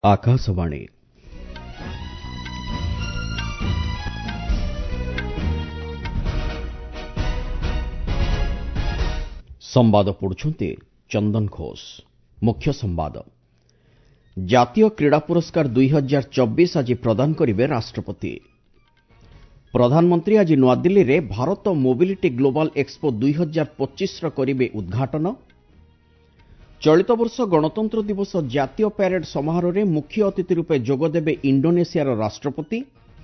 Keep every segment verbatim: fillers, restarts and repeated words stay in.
आकाशवाणी संवाद पढ़ुछंती चंदन घोष। मुख्य संवाद जातीय क्रीड़ा पुरस्कार दुई हजार चौबीस आज प्रदान करिवे राष्ट्रपति। प्रधानमंत्री आज नुआदिल्ली रे भारत मोबिलिटी ग्लोबल एक्सपो दुई हजार पच्चीस करिवे उद्घाटन। चलित वर्ष गणतंत्र दिवस जातीय प्यारेड समारोह रे मुख्य अतिथि रूपे जोगदेवे इंडोनेशियार राष्ट्रपति।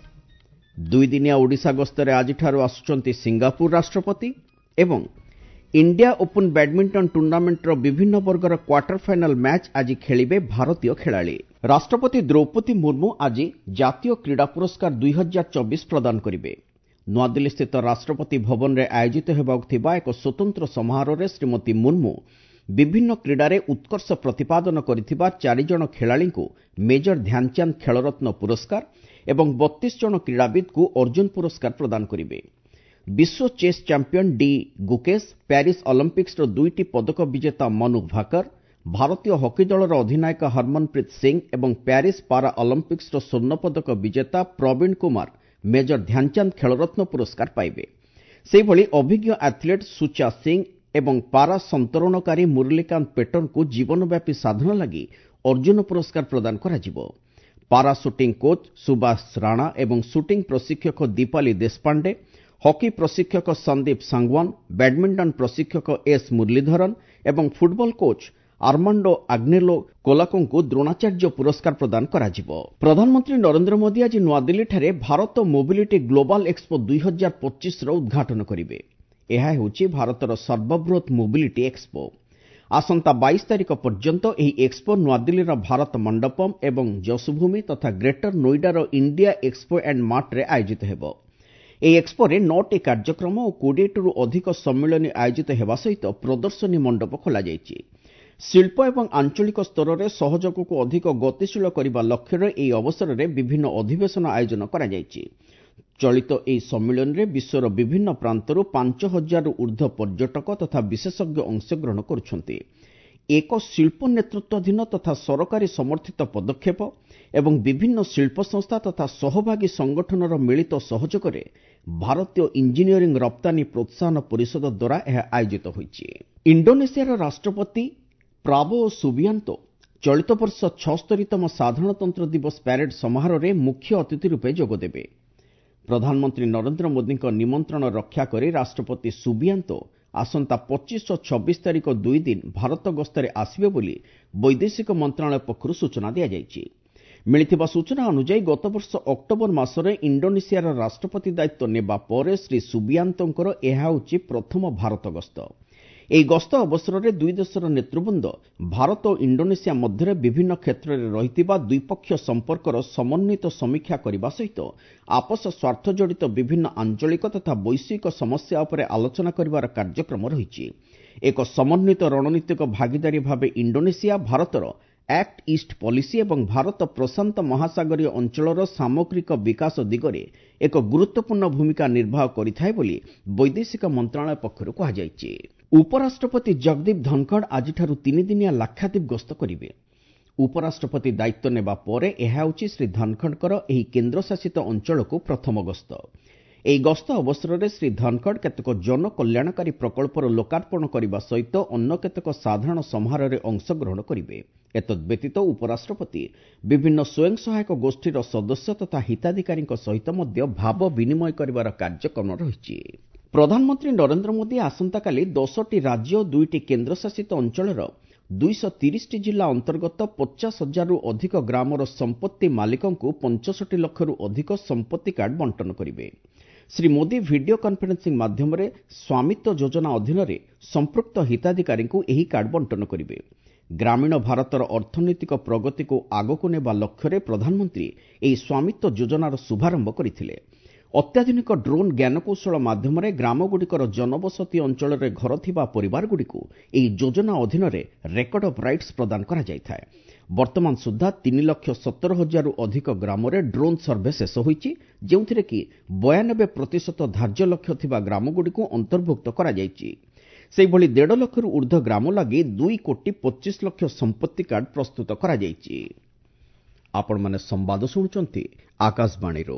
दुई दिनिया ओडिशा गस्तरे आजिठारु आसुचंती सिंगापुर राष्ट्रपति एवं इंडिया ओपन बैडमिंटन टूर्नामेंट रो विभिन्न वर्गर क्वार्टर फाइनाल मैच आज खेलिबे भारतीय खेलाड़ी। राष्ट्रपति द्रौपदी मुर्मू आज जातीय क्रीड़ा पुरस्कार दुई हजार चौबीस प्रदान करिवे। नुआदिल्ली स्थित राष्ट्रपति भवन रे आयोजित हेबाक थिबा एक स्वतंत्र समारोह रे श्रीमती मुर्मू विभिन्न क्रीडारे उत्कर्ष प्रतिपादन करिथिबा चारि जण खेलाड़ीଙ୍କୁ मेजर ध्यानचंद खेलरत्न पुरस्कार एवं बत्तीस जण क्रीड़ाविद को अर्जुन पुरस्कार प्रदान करिवे। विश्व chess champion D Gukesh, Paris Olympics रो दुईटी पदक विजेता मनु भाकर, भारतीय हॉकी दलर अधिनायक हरमनप्रीत सिंह एवं पेरिस पारा ओलंपिक्स रो स्वर्ण पदक विजेता प्रवीण कुमार मेजर ध्यानचंद खेलरत्न पुरस्कार पाइबे। सेहिभଳି अभिज्ञ एथलीट सुचा सिंह एवं पारा संतरणकारी मुरलीकांत पेटर को जीवनव्यापी साधना लगी अर्जुन पुरस्कार प्रदान कराजिबो। पारा शूटिंग कोच सुभाष राणा एवं शूटिंग प्रशिक्षक दीपाली देशपांडे, हॉकी प्रशिक्षक संदीप सांगवान, बैडमिंटन प्रशिक्षक एस मुरलीधरन एवं फुटबॉल कोच आर्मांडो आग्नेलो कोलाको को द्रोणाचार्य पुरस्कार प्रदान कराजिबो। प्रधानमंत्री नरेंद्र मोदी आज नुआदिल्ली ठारे भारत मोबिलिटी ग्लोबल एक्सपो दुई हजार पच्चीस रो उद्घाटन करिवे। यह हेउची भारतर सर्वबृहत मोबिलिटी एक्सपो। आसंता बाईस तारिख पर्यंत एही एक्सपो नुआदिल्ली भारत मंडपम एवं जसभूमि तथा ग्रेटर नोएडार इंडिया एक्सपो एंड मार्ट रे आयोजित हेबो। ଏହି ଏକ୍ସପୋରେ ନଅଟି କାର୍ଯ୍ୟକ୍ରମ ଓ କୋଡ଼ିଏଟିରୁ ଅଧିକ ସମ୍ମିଳନୀ ଆୟୋଜିତ ହେବା ସହିତ ପ୍ରଦର୍ଶନୀ ମଣ୍ଡପ ଖୋଲାଯାଇଛି। ଶିଳ୍ପ ଏବଂ ଆଞ୍ଚଳିକ ସ୍ତରରେ ସହଯୋଗକୁ ଅଧିକ ଗତିଶୀଳ କରିବା ଲକ୍ଷ୍ୟରେ ଏହି ଅବସରରେ ବିଭିନ୍ନ ଅଧିବେଶନ ଆୟୋଜନ କରାଯାଇଛି। ଚଳିତ ଏହି ସମ୍ମିଳନୀରେ ବିଶ୍ୱର ବିଭିନ୍ନ ପ୍ରାନ୍ତରୁ ପାଞ୍ଚ ହଜାରରୁ ଉର୍ଦ୍ଧ୍ୱ ପର୍ଯ୍ୟଟକ ତଥା ବିଶେଷଜ୍ଞ ଅଂଶଗ୍ରହଣ କରୁଛନ୍ତି। ଏକ ଶିଳ୍ପ ନେତୃତ୍ୱାଧୀନ ତଥା ସରକାରୀ ସମର୍ଥିତ ପଦକ୍ଷେପ ଏବଂ ବିଭିନ୍ନ ଶିଳ୍ପ ସଂସ୍ଥା ତଥା ସହଭାଗୀ ସଂଗଠନର ମିଳିତ ସହଯୋଗରେ ଭାରତୀୟ ଇଞ୍ଜିନିୟରିଂ ରପ୍ତାନୀ ପ୍ରୋତ୍ସାହନ ପରିଷଦ ଦ୍ୱାରା ଏହା ଆୟୋଜିତ ହୋଇଛି। ଇଣ୍ଡୋନେସିଆର ରାଷ୍ଟ୍ରପତି ପ୍ରାବୋଓ ସୁବିଆନ୍ତୋ ଚଳିତ ବର୍ଷ ଛଅସ୍ତରୀତମ ସାଧାରଣତନ୍ତ୍ର ଦିବସ ପ୍ୟାରେଡ୍ ସମାରୋହରେ ମୁଖ୍ୟ ଅତିଥି ରୂପେ ଯୋଗଦେବେ। ପ୍ରଧାନମନ୍ତ୍ରୀ ନରେନ୍ଦ୍ର ମୋଦିଙ୍କ ନିମନ୍ତ୍ରଣ ରକ୍ଷା କରି ରାଷ୍ଟ୍ରପତି ସୁବିଆନ୍ତୋ ଆସନ୍ତା ପଚିଶ ଓ ଛବିଶ ତାରିଖ ଦୁଇ ଦିନ ଭାରତ ଗସ୍ତରେ ଆସିବେ ବୋଲି ବୈଦେଶିକ ମନ୍ତ୍ରଣାଳୟ ପକ୍ଷରୁ ସୂଚନା ଦିଆଯାଇଛି। ମିଳିଥିବା ସୂଚନା ଅନୁଯାୟୀ ଗତବର୍ଷ ଅକ୍ଟୋବର ମାସରେ ଇଣ୍ଡୋନେସିଆର ରାଷ୍ଟ୍ରପତି ଦାୟିତ୍ୱ ନେବା ପରେ ଶ୍ରୀ ସୁବିଆନ୍ତୋଙ୍କର ଏହା ହେଉଛି ପ୍ରଥମ ଭାରତ ଗସ୍ତ। ଏହି ଗସ୍ତ ଅବସରରେ ଦୁଇ ଦେଶର ନେତୃବୃନ୍ଦ ଭାରତ ଓ ଇଣ୍ଡୋନେସିଆ ମଧ୍ୟରେ ବିଭିନ୍ନ କ୍ଷେତ୍ରରେ ରହିଥିବା ଦ୍ୱିପକ୍ଷୀୟ ସମ୍ପର୍କର ସମନ୍ୱିତ ସମୀକ୍ଷା କରିବା ସହିତ ଆପୋଷ ସ୍ୱାର୍ଥ ଜଡ଼ିତ ବିଭିନ୍ନ ଆଞ୍ଚଳିକ ତଥା ବୈଶ୍ୱିକ ସମସ୍ୟା ଉପରେ ଆଲୋଚନା କରିବାର କାର୍ଯ୍ୟକ୍ରମ ରହିଛି। ଏକ ସମନ୍ୱିତ ରଣନୀତିକ ଭାଗିଦାରୀ ଭାବେ ଇଣ୍ଡୋନେସିଆ ଭାରତର ଆକ୍ଟ ଇଷ୍ଟ ପଲିସି ଏବଂ ଭାରତ ପ୍ରଶାନ୍ତ ମହାସାଗରୀୟ ଅଞ୍ଚଳର ସାମଗ୍ରିକ ବିକାଶ ଦିଗରେ ଏକ ଗୁରୁତ୍ୱପୂର୍ଣ୍ଣ ଭୂମିକା ନିର୍ବାହ କରିଥାଏ ବୋଲି ବୈଦେଶିକ ମନ୍ତ୍ରଣାଳୟ ପକ୍ଷରୁ କୁହାଯାଇଛି। ଉପରାଷ୍ଟ୍ରପତି ଜଗଦୀପ ଧନଖଡ଼ ଆଜିଠାରୁ ତିନିଦିନିଆ ଲାକ୍ଷାଦ୍ୱୀପ ଗସ୍ତ କରିବେ। ଉପରାଷ୍ଟ୍ରପତି ଦାୟିତ୍ୱ ନେବା ପରେ ଏହା ହେଉଛି ଶ୍ରୀ ଧନଖଡ଼ଙ୍କର ଏହି କେନ୍ଦ୍ରଶାସିତ ଅଞ୍ଚଳକୁ ପ୍ରଥମ ଗସ୍ତ। ଏହି ଗସ୍ତ ଅବସରରେ ଶ୍ରୀ ଧନଖଡ଼ କେତେକ ଜନକଲ୍ୟାଣକାରୀ ପ୍ରକଳ୍ପର ଲୋକାର୍ପଣ କରିବା ସହିତ ଅନ୍ୟ କେତେକ ସାଧାରଣ ସମାରୋହରେ ଅଂଶଗ୍ରହଣ କରିବେ। ଏତଦ୍ବ୍ୟତୀତ ଉପରାଷ୍ଟ୍ରପତି ବିଭିନ୍ନ ସ୍ୱୟଂ ସହାୟକ ଗୋଷ୍ଠୀର ସଦସ୍ୟ ତଥା ହିତାଧିକାରୀଙ୍କ ସହିତ ମଧ୍ୟ ଭାବ ବିନିମୟ କରିବାର କାର୍ଯ୍ୟକ୍ରମ ରହିଛି। ପ୍ରଧାନମନ୍ତ୍ରୀ ନରେନ୍ଦ୍ର ମୋଦି ଆସନ୍ତାକାଲି ଦଶଟି ରାଜ୍ୟ ଓ ଦୁଇଟି କେନ୍ଦ୍ରଶାସିତ ଅଞ୍ଚଳର ଦୁଇଶହ ତିରିଶଟି ଜିଲ୍ଲା ଅନ୍ତର୍ଗତ ପଚାଶ ହଜାରରୁ ଅଧିକ ଗ୍ରାମର ସମ୍ପତ୍ତି ମାଲିକଙ୍କୁ ପଞ୍ଚଷଠି ଲକ୍ଷରୁ ଅଧିକ ସମ୍ପତ୍ତି କାର୍ଡ ବଣ୍ଟନ କରିବେ। ଶ୍ରୀ ମୋଦି ଭିଡିଓ କନଫରେନ୍ସିଂ ମାଧ୍ୟମରେ ସ୍ୱାମିତ୍ୱ ଯୋଜନା ଅଧୀନରେ ସମ୍ପୃକ୍ତ ହିତାଧିକାରୀଙ୍କୁ ଏହି କାର୍ଡ ବଣ୍ଟନ କରିବେ। ଗ୍ରାମୀଣ ଭାରତର ଅର୍ଥନୈତିକ ପ୍ରଗତିକୁ ଆଗକୁ ନେବା ଲକ୍ଷ୍ୟରେ ପ୍ରଧାନମନ୍ତ୍ରୀ ଏହି ସ୍ୱାମିତ୍ୱ ଯୋଜନାର ଶୁଭାରମ୍ଭ କରିଥିଲେ। ଅତ୍ୟାଧୁନିକ ଡ୍ରୋନ୍ ଜ୍ଞାନକୌଶଳ ମାଧ୍ୟମରେ ଗ୍ରାମଗୁଡ଼ିକର ଜନବସତି ଅଞ୍ଚଳରେ ଘର ଥିବା ପରିବାରଗୁଡ଼ିକୁ ଏହି ଯୋଜନା ଅଧୀନରେ ରେକର୍ଡ ଅଫ୍ ରାଇଟ୍ସ ପ୍ରଦାନ କରାଯାଇଥାଏ। ବର୍ତ୍ତମାନ ସୁଦ୍ଧା ତିନି ଲକ୍ଷ ସତର ହଜାରରୁ ଅଧିକ ଗ୍ରାମରେ ଡ୍ରୋନ୍ ସର୍ଭେ ଶେଷ ହୋଇଛି, ଯେଉଁଥିରେ କି ବୟାନବେ ପ୍ରତିଶତ ଧାର୍ଯ୍ୟ ଲକ୍ଷ୍ୟ ଥିବା ଗ୍ରାମଗୁଡ଼ିକୁ ଅନ୍ତର୍ଭୁକ୍ତ କରାଯାଇଛି। ସେହିଭଳି ଦେଢ଼ ଲକ୍ଷରୁ ଉର୍ଦ୍ଧ୍ୱ ଗ୍ରାମ ଲାଗି ଦୁଇ କୋଟି ପଚିଶ ଲକ୍ଷ ସମ୍ପତ୍ତି କାର୍ଡ ପ୍ରସ୍ତୁତ କରାଯାଇଛି। ଆପଣମାନେ ସମ୍ବାଦ ଶୁଣୁଛନ୍ତି ଆକାଶବାଣୀରୁ।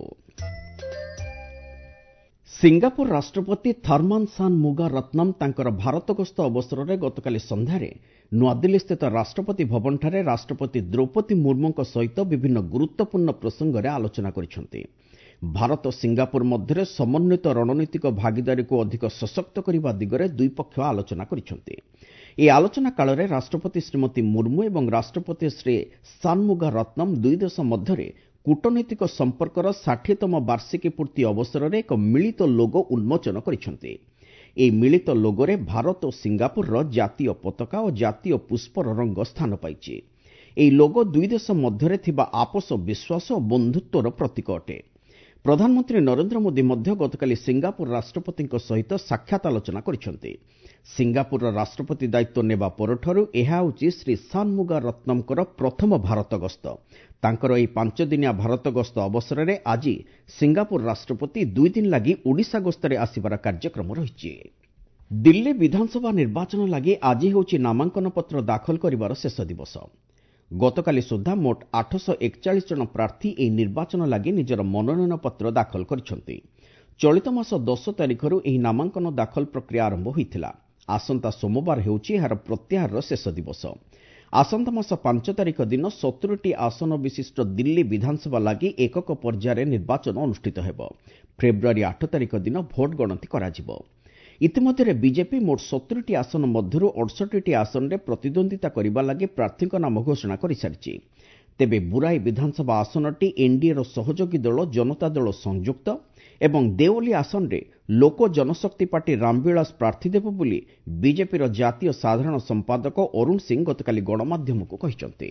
ସିଙ୍ଗାପୁର ରାଷ୍ଟ୍ରପତି ଥର୍ମାନ ସାନ୍ ମୁଗା ରତ୍ନମ୍ ତାଙ୍କର ଭାରତ ଗସ୍ତ ଅବସରରେ ଗତକାଲି ସନ୍ଧ୍ୟାରେ ନୂଆଦିଲ୍ଲୀସ୍ଥିତ ରାଷ୍ଟ୍ରପତି ଭବନଠାରେ ରାଷ୍ଟ୍ରପତି ଦ୍ରୌପଦୀ ମୁର୍ମୁଙ୍କ ସହିତ ବିଭିନ୍ନ ଗୁରୁତ୍ୱପୂର୍ଣ୍ଣ ପ୍ରସଙ୍ଗରେ ଆଲୋଚନା କରିଛନ୍ତି। ଭାରତ ସିଙ୍ଗାପୁର ମଧ୍ୟରେ ସମନ୍ୱିତ ରଣନୀତିକ ଭାଗିଦାରୀକୁ ଅଧିକ ସଶକ୍ତ କରିବା ଦିଗରେ ଦୁଇ ପକ୍ଷ ଆଲୋଚନା କରିଛନ୍ତି। ଏହି ଆଲୋଚନା କାଳରେ ରାଷ୍ଟ୍ରପତି ଶ୍ରୀମତୀ ମୁର୍ମୁ ଏବଂ ରାଷ୍ଟ୍ରପତି ଶ୍ରୀ ସାନ୍ମୁଗା ରତ୍ନମ୍ ଦୁଇ ଦେଶ ମଧ୍ୟରେ କୂଟନୈତିକ ସମ୍ପର୍କର ଷାଠିଏତମ ବାର୍ଷିକୀ ପୂର୍ତ୍ତି ଅବସରରେ ଏକ ମିଳିତ ଲୋଗୋ ଉନ୍ମୋଚନ କରିଛନ୍ତି। ଏହି ମିଳିତ ଲୋଗୋରେ ଭାରତ ଓ ସିଙ୍ଗାପୁରର ଜାତୀୟ ପତାକା ଓ ଜାତୀୟ ପୁଷ୍ପର ରଙ୍ଗ ସ୍ଥାନ ପାଇଛି। ଏହି ଲୋଗୋ ଦୁଇ ଦେଶ ମଧ୍ୟରେ ଥିବା ଆପୋଷ ବିଶ୍ୱାସ ଓ ବନ୍ଧୁତ୍ୱର ପ୍ରତୀକ ଅଟେ। ପ୍ରଧାନମନ୍ତ୍ରୀ ନରେନ୍ଦ୍ର ମୋଦି ମଧ୍ୟ ଗତକାଲି ସିଙ୍ଗାପୁର ରାଷ୍ଟ୍ରପତିଙ୍କ ସହିତ ସାକ୍ଷାତ ଆଲୋଚନା କରିଛନ୍ତି। ସିଙ୍ଗାପୁରର ରାଷ୍ଟ୍ରପତି ଦାୟିତ୍ୱ ନେବା ପରଠାରୁ ଏହା ହେଉଛି ଶ୍ରୀ ସାନ୍ମୁଗା ରତ୍ନମ୍ଙ୍କର ପ୍ରଥମ ଭାରତ ଗସ୍ତ। ତାଙ୍କର ଏହି ପାଞ୍ଚଦିନିଆ ଭାରତ ଗସ୍ତ ଅବସରରେ ଆଜି ସିଙ୍ଗାପୁର ରାଷ୍ଟ୍ରପତି ଦୁଇ ଦିନ ଲାଗି ଓଡ଼ିଶା ଗସ୍ତରେ ଆସିବାର କାର୍ଯ୍ୟକ୍ରମ ରହିଛି। ଦିଲ୍ଲୀ ବିଧାନସଭା ନିର୍ବାଚନ ଲାଗି ଆଜି ହେଉଛି ନାମାଙ୍କନ ପତ୍ର ଦାଖଲ କରିବାର ଶେଷ ଦିବସ। ଗତକାଲି ସୁଦ୍ଧା ମୋଟ ଆଠଶହ ଏକଚାଳିଶ ଜଣ ପ୍ରାର୍ଥୀ ଏହି ନିର୍ବାଚନ ଲାଗି ନିଜର ମନୋନୟନ ପତ୍ର ଦାଖଲ କରିଛନ୍ତି। ଚଳିତ ମାସ ଦଶ ତାରିଖରୁ ଏହି ନାମାଙ୍କନ ଦାଖଲ ପ୍ରକ୍ରିୟା ଆରମ୍ଭ ହୋଇଥିଲା। ଆସନ୍ତା ସୋମବାର ହେଉଛି ଏହାର ପ୍ରତ୍ୟାହାରର ଶେଷ ଦିବସ। ଆସନ୍ତା ମାସ ପାଞ୍ଚ ତାରିଖ ଦିନ ସତୁରୀଟି ଆସନ ବିଶିଷ୍ଟ ଦିଲ୍ଲୀ ବିଧାନସଭା ଲାଗି ଏକକ ପର୍ଯ୍ୟାୟରେ ନିର୍ବାଚନ ଅନୁଷ୍ଠିତ ହେବ। ଫେବୃଆରୀ ଆଠ ତାରିଖ ଦିନ ଭୋଟ ଗଣତି କରାଯିବ। ଇତିମଧ୍ୟରେ ବିଜେପି ମୋଟ ସତୁରୀଟି ଆସନ ମଧ୍ୟରୁ ଅଠଷଠିଟି ଆସନରେ ପ୍ରତିଦ୍ୱନ୍ଦ୍ୱିତା କରିବା ଲାଗି ପ୍ରାର୍ଥୀଙ୍କ ନାମ ଘୋଷଣା କରିସାରିଛି। ତେବେ ବୁରାଇ ବିଧାନସଭା ଆସନଟି ଏନ୍ଡିଏର ସହଯୋଗୀ ଦଳ ଜନତା ଦଳ ସଂଯୁକ୍ତ ଏବଂ ଦେଓଲି ଆସନରେ ଲୋକ ଜନଶକ୍ତି ପାର୍ଟି ରାମବିଳାସ ପ୍ରାର୍ଥୀ ଦେବ ବୋଲି ବିଜେପିର ଜାତୀୟ ସାଧାରଣ ସମ୍ପାଦକ ଅରୁଣ ସିଂ ଗତକାଲି ଗଣମାଧ୍ୟମକୁ କହିଛନ୍ତି।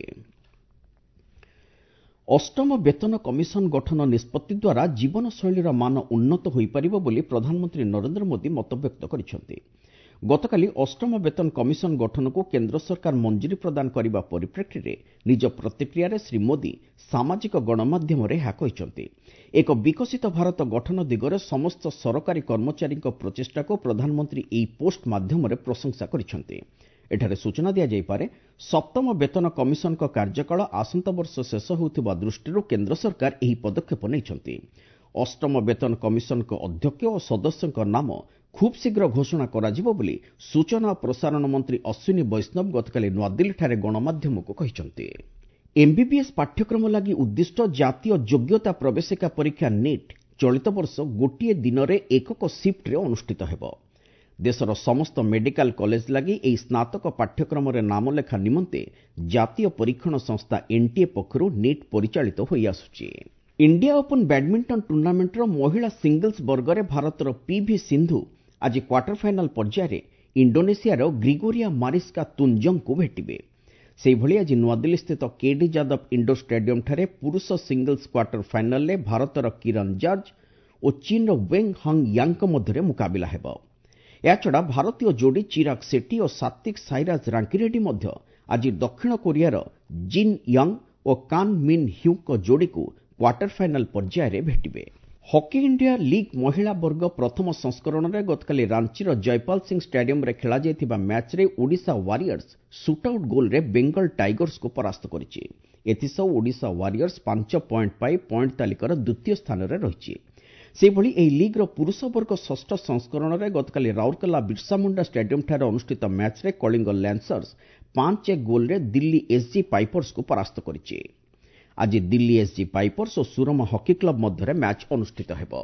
ଅଷ୍ଟମ ବେତନ କମିଶନ ଗଠନ ନିଷ୍ପତ୍ତି ଦ୍ୱାରା ଜୀବନଶୈଳୀର ମାନ ଉନ୍ନତ ହୋଇପାରିବ ବୋଲି ପ୍ରଧାନମନ୍ତ୍ରୀ ନରେନ୍ଦ୍ର ମୋଦି ମତବ୍ୟକ୍ତ କରିଛନ୍ତି। ଗତକାଲି ଅଷ୍ଟମ ବେତନ କମିଶନ ଗଠନକୁ କେନ୍ଦ୍ର ସରକାର ମଞ୍ଜୁରୀ ପ୍ରଦାନ କରିବା ପରିପ୍ରେକ୍ଷୀରେ ନିଜ ପ୍ରତିକ୍ରିୟାରେ ଶ୍ରୀ ମୋଦି ସାମାଜିକ ଗଣମାଧ୍ୟମରେ ଏହା କହିଛନ୍ତି। ଏକ ବିକଶିତ ଭାରତ ଗଠନ ଦିଗରେ ସମସ୍ତ ସରକାରୀ କର୍ମଚାରୀଙ୍କ ପ୍ରଚେଷ୍ଟାକୁ ପ୍ରଧାନମନ୍ତ୍ରୀ ଏହି ପୋଷ୍ଟ ମାଧ୍ୟମରେ ପ୍ରଶଂସା କରିଛନ୍ତି। ଏଠାରେ ସୂଚନା ଦିଆଯାଇପାରେ ସପ୍ତମ ବେତନ କମିଶନଙ୍କ କାର୍ଯ୍ୟକାଳ ଆସନ୍ତା ବର୍ଷ ଶେଷ ହେଉଥିବା ଦୃଷ୍ଟିରୁ କେନ୍ଦ୍ର ସରକାର ଏହି ପଦକ୍ଷେପ ନେଇଛନ୍ତି। ଅଷ୍ଟମ ବେତନ କମିଶନଙ୍କ ଅଧ୍ୟକ୍ଷ ଓ ସଦସ୍ୟଙ୍କ ନାମ ଖୁବ୍ ଶୀଘ୍ର ଘୋଷଣା କରାଯିବ ବୋଲି ସୂଚନା ଓ ପ୍ରସାରଣ ମନ୍ତ୍ରୀ ଅଶ୍ୱିନୀ ବୈଷ୍ଣବ ଗତକାଲି ନୂଆଦିଲ୍ଲୀଠାରେ ଗଣମାଧ୍ୟମକୁ କହିଛନ୍ତି। ଏମ୍ବିବିଏସ୍ ପାଠ୍ୟକ୍ରମ ଲାଗି ଉଦ୍ଦିଷ୍ଟ ଜାତୀୟ ଯୋଗ୍ୟତା ପ୍ରବେଶିକା ପରୀକ୍ଷା ନିଟ୍ ଚଳିତ ବର୍ଷ ଗୋଟିଏ ଦିନରେ ଏକକ ସିଫ୍ଟରେ ଅନୁଷ୍ଠିତ ହେବ। ଦେଶର ସମସ୍ତ ମେଡିକାଲ କଲେଜ ଲାଗି ଏହି ସ୍ନାତକ ପାଠ୍ୟକ୍ରମରେ ନାମଲେଖା ନିମନ୍ତେ ଜାତୀୟ ପରୀକ୍ଷଣ ସଂସ୍ଥା ଏନ୍ଟିଏ ପକ୍ଷରୁ ନିଟ୍ ପରିଚାଳିତ ହୋଇଆସୁଛି। ଇଣ୍ଡିଆ ଓପନ୍ ବ୍ୟାଡମିଣ୍ଟନ ଟୁର୍ଣ୍ଣାମେଣ୍ଟର ମହିଳା ସିଙ୍ଗଲ୍ସ ବର୍ଗରେ ଭାରତର ପିଭି ସିନ୍ଧୁ ଆଜି କ୍ୱାର୍ଟର ଫାଇନାଲ ପର୍ଯ୍ୟାୟରେ ଇଣ୍ଡୋନେସିଆର ଗ୍ରିଗୋରିଆ ମାରିସ୍କା ତୁଞ୍ଜଙ୍କୁ ଭେଟିବେ। ସେହିଭଳି ଆଜି ନୂଆଦିଲ୍ଲୀସ୍ଥିତ କେଡି ଯାଦବ ଇଣ୍ଡୋର ଷ୍ଟାଡିୟମଠାରେ ପୁରୁଷ ସିଙ୍ଗଲ୍ସ କ୍ୱାର୍ଟର ଫାଇନାଲରେ ଭାରତର କିରଣ ଜର୍ଜ ଓ ଚୀନର ୱେଙ୍ଗ ହଙ୍ଗ ୟାଙ୍କ ମଧ୍ୟରେ ମୁକାବିଲା ହେବ। ଏହାଛଡ଼ା ଭାରତୀୟ ଯୋଡ଼ି ଚିରାଗ ସେଟ୍ଟି ଓ ସାତ୍ୱିକ ସାଇରାଜ ରାଙ୍କିରେଡ୍ଡି ମଧ୍ୟ ଆଜି ଦକ୍ଷିଣ କୋରିଆର ଜିନ୍ ୟଙ୍ଗ ଓ କାନ୍ ମିନ୍ ହ୍ୟୁଙ୍କ ଯୋଡ଼ିକୁ କ୍ୱାର୍ଟର ଫାଇନାଲ ପର୍ଯ୍ୟାୟରେ ଭେଟିବେ। ହକି ଇଣ୍ଡିଆ ଲିଗ୍ ମହିଳା ବର୍ଗ ପ୍ରଥମ ସଂସ୍କରଣରେ ଗତକାଲି ରାଞ୍ଚିର ଜୟପାଲ ସିଂ ଷ୍ଟାଡିୟମରେ ଖେଳାଯାଇଥିବା ମ୍ୟାଚ୍ରେ ଓଡ଼ିଶା ୱାରିୟର୍ସ ସୁଟ୍ଆଉଟ୍ ଗୋଲ୍ରେ ବେଙ୍ଗଲ ଟାଇଗର୍ସକୁ ପରାସ୍ତ କରିଛି। ଏଥିସହ ଓଡ଼ିଶା ୱାରିୟର୍ସ ପାଞ୍ଚ ପଏଣ୍ଟ ପାଇ ପଏଣ୍ଟ ତାଲିକାର ଦ୍ୱିତୀୟ ସ୍ଥାନରେ ରହିଛି। ସେହିଭଳି ଏହି ଲିଗ୍ର ପୁରୁଷ ବର୍ଗ ଷଷ୍ଠ ସଂସ୍କରଣରେ ଗତକାଲି ରାଉରକେଲା ବିର୍ସାମୁଣ୍ଡା ଷ୍ଟାଡିୟମଠାରେ ଅନୁଷ୍ଠିତ ମ୍ୟାଚ୍ରେ କଳିଙ୍ଗ ଲ୍ୟାନ୍ସର୍ସ ପାଞ୍ଚ ଏକ ଗୋଲ୍ରେ ଦିଲ୍ଲୀ ଏସ୍ଜି ପାଇପର୍ସକୁ ପରାସ୍ତ କରିଛି। ଆଜି ଦିଲ୍ଲୀ ଏସ୍ଜି ପାଇପର୍ସ ଓ ସୁରମା ହକି କ୍ଲବ ମଧ୍ୟରେ ମ୍ୟାଚ୍ ଅନୁଷ୍ଠିତ ହେବ।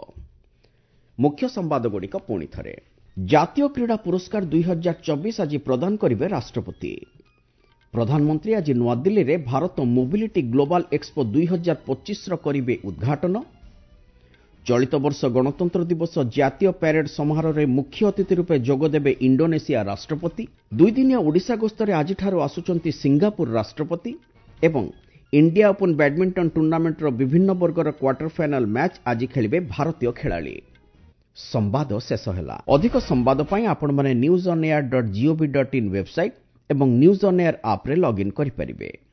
ମୁଖ୍ୟ ସମ୍ବାଦଗୁଡ଼ିକ ପୁଣି ଥରେ। ଜାତୀୟ କ୍ରୀଡ଼ା ପୁରସ୍କାର ଦୁଇ ହଜାର ଚବିଶ ଆଜି ପ୍ରଦାନ କରିବେ ରାଷ୍ଟ୍ରପତି। ପ୍ରଧାନମନ୍ତ୍ରୀ ଆଜି ନୂଆଦିଲ୍ଲୀରେ ଭାରତ ମୋବିଲିଟି ଗ୍ଲୋବାଲ ଏକ୍ସପୋ ଦୁଇ ହଜାର ପଚିଶର କରିବେ ଉଦ୍ଘାଟନ। ଚଳିତ ବର୍ଷ ଗଣତନ୍ତ୍ର ଦିବସ ଜାତୀୟ ପ୍ୟାରେଡ୍ ସମାରୋହରେ ମୁଖ୍ୟ ଅତିଥି ରୂପେ ଯୋଗଦେବେ ଇଣ୍ଡୋନେସିଆ ରାଷ୍ଟ୍ରପତି। ଦୁଇଦିନିଆ ଓଡ଼ିଶା ଗସ୍ତରେ ଆଜିଠାରୁ ଆସୁଛନ୍ତି ସିଙ୍ଗାପୁର ରାଷ୍ଟ୍ରପତି ଏବଂ ଇଣ୍ଡିଆ ଓପନ୍ ବ୍ୟାଡମିଣ୍ଟନ ଟୁର୍ଣ୍ଣାମେଣ୍ଟର ବିଭିନ୍ନ ବର୍ଗର କ୍ୱାର୍ଟର ଫାଇନାଲ ମ୍ୟାଚ୍ ଆଜି ଖେଳିବେ ଭାରତୀୟ ଖେଳାଳି। ସମ୍ବାଦ ଶେଷ ହେଲା। ଅଧିକ ସମ୍ବାଦ ପାଇଁ ଆପଣମାନେ news on air dot GOV dot in website ଏବଂ ନ୍ୟୁଜ୍ ଅନ୍ ଏୟାର ଆପ୍ରେ ଲଗ୍ଇନ୍ କରିପାରିବେ।